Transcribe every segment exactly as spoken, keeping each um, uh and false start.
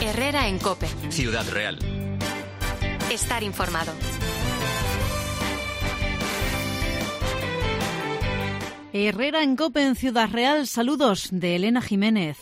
Herrera en COPE. Ciudad Real. Estar informado. Herrera en COPE en Ciudad Real. Saludos de Elena Jiménez.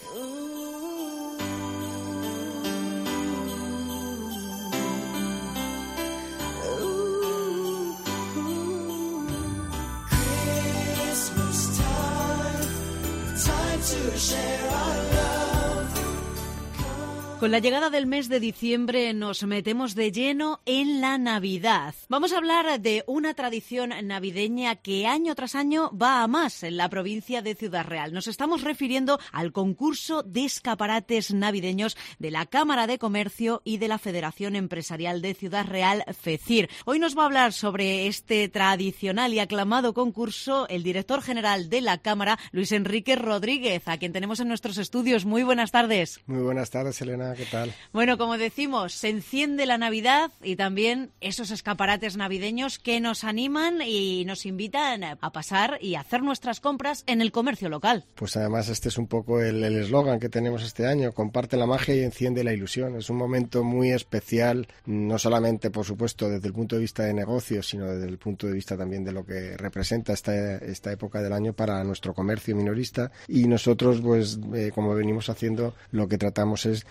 Con la llegada del mes de diciembre nos metemos de lleno en la Navidad. Vamos a hablar de una tradición navideña que año tras año va a más en la provincia de Ciudad Real. Nos estamos refiriendo al concurso de escaparates navideños de la Cámara de Comercio y de la Federación Empresarial de Ciudad Real, FECIR. Hoy nos va a hablar sobre este tradicional y aclamado concurso el director general de la Cámara, Luis Enrique Rodríguez, a quien tenemos en nuestros estudios. Muy buenas tardes. Muy buenas tardes, Elena. ¿Qué tal? Bueno, como decimos, se enciende la Navidad y también esos escaparates navideños que nos animan y nos invitan a pasar y hacer nuestras compras en el comercio local. Pues además este es un poco el eslogan que tenemos este año: comparte la magia y enciende la ilusión. Es un momento muy especial, no solamente, por supuesto, desde el punto de vista de negocios, sino desde el punto de vista también de lo que representa esta, esta época del año para nuestro comercio minorista. Y nosotros, pues, eh, como venimos haciendo, lo que tratamos es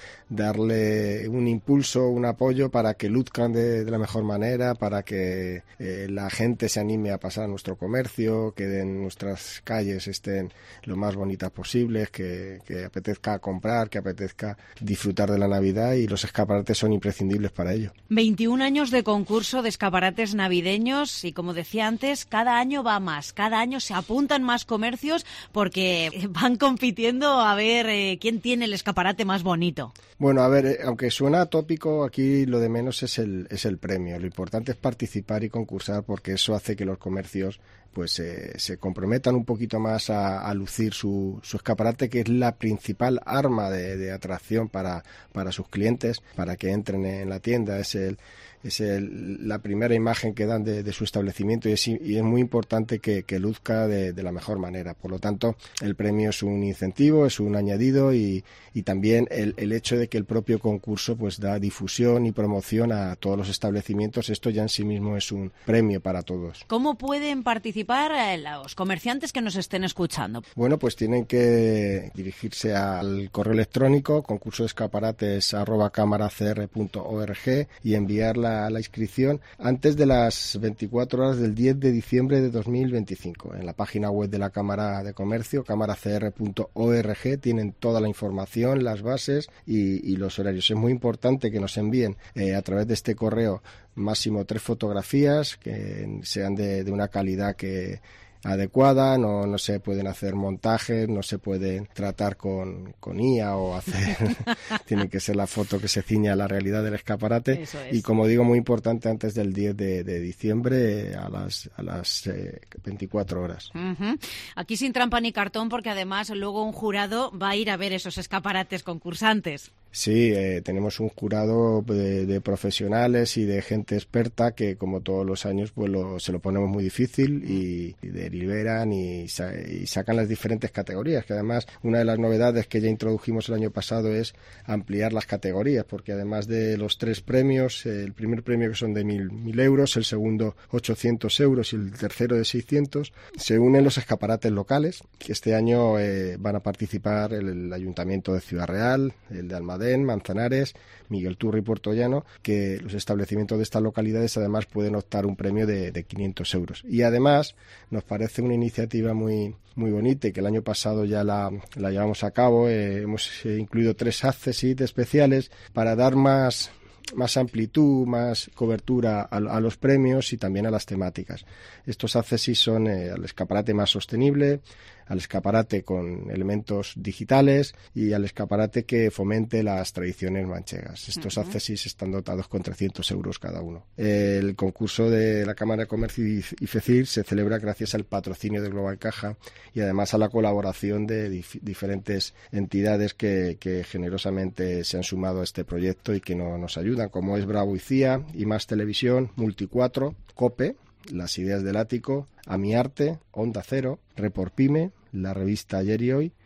darle un impulso, un apoyo para que luzcan de, de la mejor manera, para que eh, la gente se anime a pasar a nuestro comercio, que en nuestras calles estén lo más bonitas posibles, que, que apetezca comprar, que apetezca disfrutar de la Navidad, y los escaparates son imprescindibles para ello. veintiún años de concurso de escaparates navideños y, como decía antes, cada año va más, cada año se apuntan más comercios porque van compitiendo a ver eh, quién tiene el escaparate más bonito. Bueno, a ver, aunque suena atópico, aquí lo de menos es el, es el premio. Lo importante es participar y concursar, porque eso hace que los comercios pues eh, se comprometan un poquito más a, a lucir su, su escaparate, que es la principal arma de, de atracción para, para sus clientes, para que entren en la tienda. Es el es el, la primera imagen que dan de, de su establecimiento, y es, y es muy importante que, que luzca de, de la mejor manera. Por lo tanto, el premio es un incentivo, es un añadido, y, y también el, el hecho de que el propio concurso pues da difusión y promoción a todos los establecimientos. Esto ya en sí mismo es un premio para todos. ¿Cómo pueden participar eh, los comerciantes que nos estén escuchando? Bueno, pues tienen que dirigirse al correo electrónico concurso de escaparates arroba cámara c r punto org y enviar la a la inscripción antes de las veinticuatro horas del diez de diciembre de dos mil veinticinco. En la página web de la Cámara de Comercio, cámara c r punto org, tienen toda la información, las bases y, y los horarios. Es muy importante que nos envíen eh, a través de este correo máximo tres fotografías que sean de, de una calidad que adecuada, no, no se pueden hacer montajes, no se pueden tratar con, con I A o hacer, tiene que ser la foto que se ciñe a la realidad del escaparate. Y como digo, muy importante, antes del diez de, de diciembre a las, a las eh, veinticuatro horas. Uh-huh. Aquí sin trampa ni cartón, porque además luego un jurado va a ir a ver esos escaparates concursantes. Sí, eh, tenemos un jurado de, de profesionales y de gente experta que, como todos los años, pues lo, se lo ponemos muy difícil y, y deliberan y, sa- y sacan las diferentes categorías, que además una de las novedades que ya introdujimos el año pasado es ampliar las categorías, porque además de los tres premios, eh, el primer premio que son de mil, mil euros, el segundo ochocientos euros y el tercero de seiscientos, se unen los escaparates locales, que este año eh, van a participar el, el Ayuntamiento de Ciudad Real, el de Almadén, Manzanares, Miguel Turri y Puerto Llano, que los establecimientos de estas localidades además pueden optar un premio de, de quinientos euros. Y además nos parece una iniciativa muy muy bonita, y que el año pasado ya la, la llevamos a cabo. Eh, hemos eh, incluido tres accessit especiales para dar más más amplitud, más cobertura a, a los premios y también a las temáticas. Estos accessit son eh, al escaparate más sostenible, al escaparate con elementos digitales y al escaparate que fomente las tradiciones manchegas. Estos uh-huh. accessit están dotados con trescientos euros cada uno. El concurso de la Cámara de Comercio y FECIR se celebra gracias al patrocinio de Global Caja y además a la colaboración de dif- diferentes entidades que, que generosamente se han sumado a este proyecto y que no, nos ayudan, como es Bravo y C I A, y Más Televisión, Multicuatro, COPE, Las Ideas del Ático, Amiarte, Onda Cero, Report Pyme, la revista Ayer y Hoy,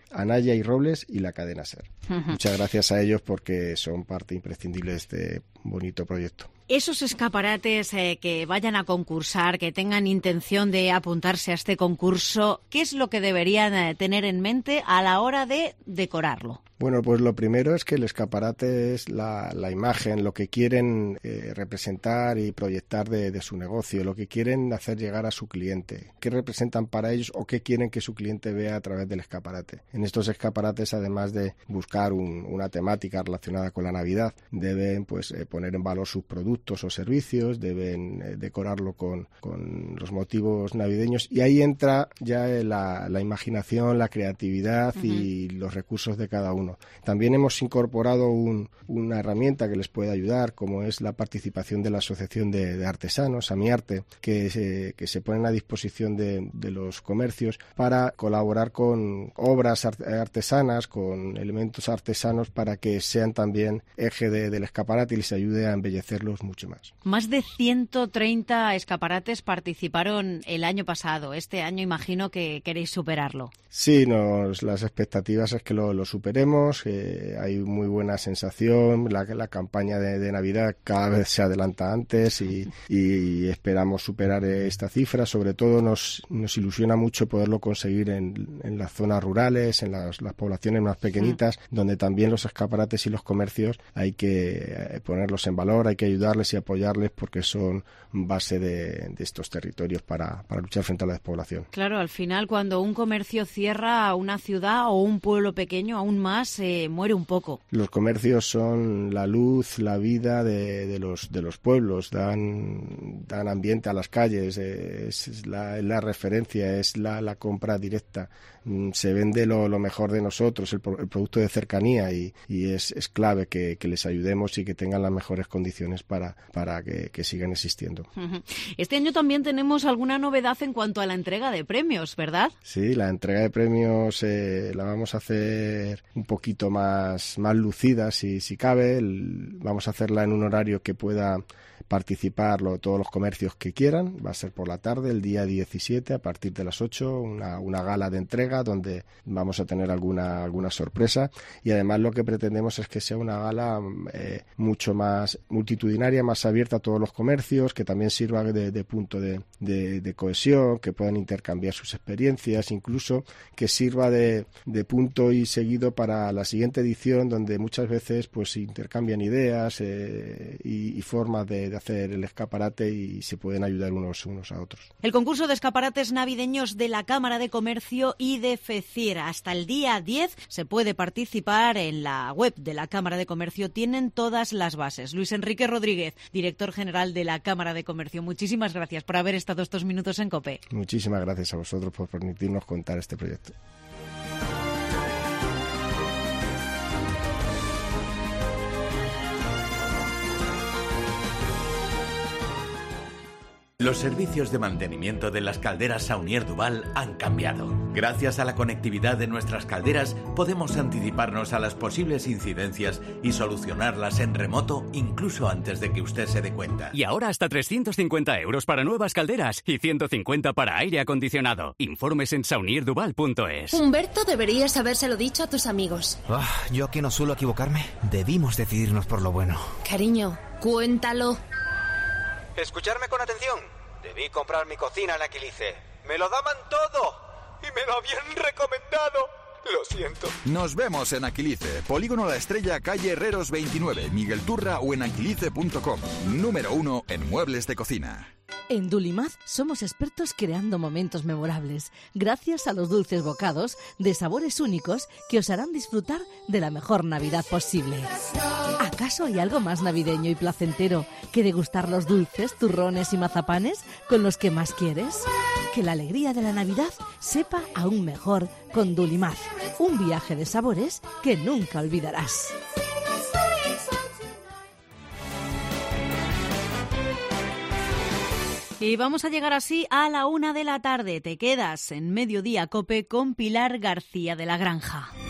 Anaya y Robles y la cadena SER. Uh-huh. Muchas gracias a ellos porque son parte imprescindible de este bonito proyecto. Esos escaparates eh, que vayan a concursar, que tengan intención de apuntarse a este concurso, ¿qué es lo que deberían eh, tener en mente a la hora de decorarlo? Bueno, pues lo primero es que el escaparate es la, la imagen, lo que quieren eh, representar y proyectar de, de su negocio, lo que quieren hacer llegar a su cliente, qué representan para ellos o qué quieren que su cliente vea a través del escaparate. En estos escaparates, además de buscar un, una temática relacionada con la Navidad, deben pues eh, poner en valor sus productos o servicios, deben eh, decorarlo con, con los motivos navideños y ahí entra ya eh, la, la imaginación, la creatividad uh-huh. y los recursos de cada uno. También hemos incorporado un, una herramienta que les puede ayudar, como es la participación de la Asociación de, de Artesanos, AmiArte, que se, que se ponen a disposición de, de los comercios para colaborar con obras artesanas, con elementos artesanos, para que sean también eje de, del escaparate y les ayude a embellecerlos mucho más. Más de ciento treinta escaparates participaron el año pasado. Este año imagino que queréis superarlo. Sí, nos, las expectativas es que lo, lo superemos. Eh, hay muy buena sensación, la, la campaña de, de Navidad cada vez se adelanta antes y, y esperamos superar esta cifra. Sobre todo nos, nos ilusiona mucho poderlo conseguir en, en las zonas rurales, en las, las poblaciones más pequeñitas, mm. donde también los escaparates y los comercios hay que ponerlos en valor, hay que ayudarles y apoyarles porque son base de, de estos territorios para, para luchar frente a la despoblación. Claro, al final cuando un comercio cierra una ciudad o un pueblo pequeño, aún más se muere un poco. Los comercios son la luz, la vida de, de los de los pueblos, dan dan ambiente a las calles, es, es la, la referencia, es la, la compra directa, se vende lo, lo mejor de nosotros, el, el producto de cercanía y, y es, es clave que, que les ayudemos y que tengan las mejores condiciones para, para que, que sigan existiendo. Este año también tenemos alguna novedad en cuanto a la entrega de premios, ¿verdad? Sí, la entrega de premios eh, la vamos a hacer un poquito más, más lucida si, si cabe. El, vamos a hacerla en un horario que pueda participar lo, todos los comercios que quieran. Va a ser por la tarde, el día diecisiete, a partir de las ocho, una, una gala de entrega donde vamos a tener alguna, alguna sorpresa y además lo que pretendemos es que sea una gala eh, mucho más multitudinaria, más abierta a todos los comercios, que también sirva de, de punto de, de, de cohesión, que puedan intercambiar sus experiencias, incluso que sirva de, de punto y seguido para la siguiente edición, donde muchas veces pues se intercambian ideas eh, y, y formas de, de hacer el escaparate y se pueden ayudar unos, unos a otros. El concurso de escaparates navideños de la Cámara de Comercio y de FECIR. Hasta el día diez se puede participar en la web de la Cámara de Comercio. Tienen todas las bases. Luis Enrique Rodríguez, director general de la Cámara de Comercio. Muchísimas gracias por haber estado estos minutos en COPE. Muchísimas gracias a vosotros por permitirnos contar este proyecto. Los servicios de mantenimiento de las calderas Saunier Duval han cambiado. Gracias a la conectividad de nuestras calderas podemos anticiparnos a las posibles incidencias y solucionarlas en remoto incluso antes de que usted se dé cuenta. Y ahora hasta trescientos cincuenta euros para nuevas calderas y ciento cincuenta para aire acondicionado. Informes en saunier duval punto es. Humberto, deberías habérselo dicho a tus amigos. Oh, yo que no suelo equivocarme, debimos decidirnos por lo bueno. Cariño, cuéntalo. Escucharme con atención. Debí comprar mi cocina en Aquilice. Me lo daban todo y me lo habían recomendado. Lo siento. Nos vemos en Aquilice, Polígono La Estrella, calle Herreros veintinueve, Miguel Turra o en aquilice punto com. Número uno en muebles de cocina. En Dulimaz somos expertos creando momentos memorables, gracias a los dulces bocados de sabores únicos que os harán disfrutar de la mejor Navidad posible. ¿Acaso hay algo más navideño y placentero que degustar los dulces, turrones y mazapanes con los que más quieres? Que la alegría de la Navidad sepa aún mejor con Dulimaz, un viaje de sabores que nunca olvidarás. Y vamos a llegar así a la una de la tarde. Te quedas en Mediodía COPE con Pilar García de la Granja.